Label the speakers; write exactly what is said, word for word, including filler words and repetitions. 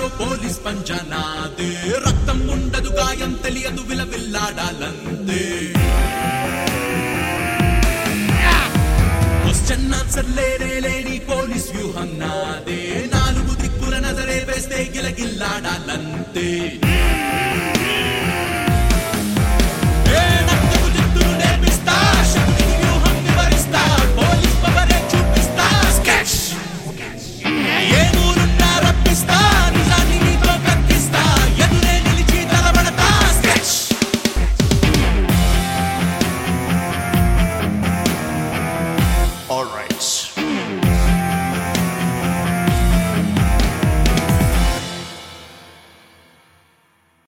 Speaker 1: police పంజానాదే రక్తం ఉండదు గాయం తెలియదు విలవిల్లాడాలంతే క్వశ్చన్ ఆన్సర్ లేనే లేని పోలీస్ వ్యూహం నాదే నాలుగు దిక్కుల నజరే వేస్తే గిలగిల్లాడాలంతే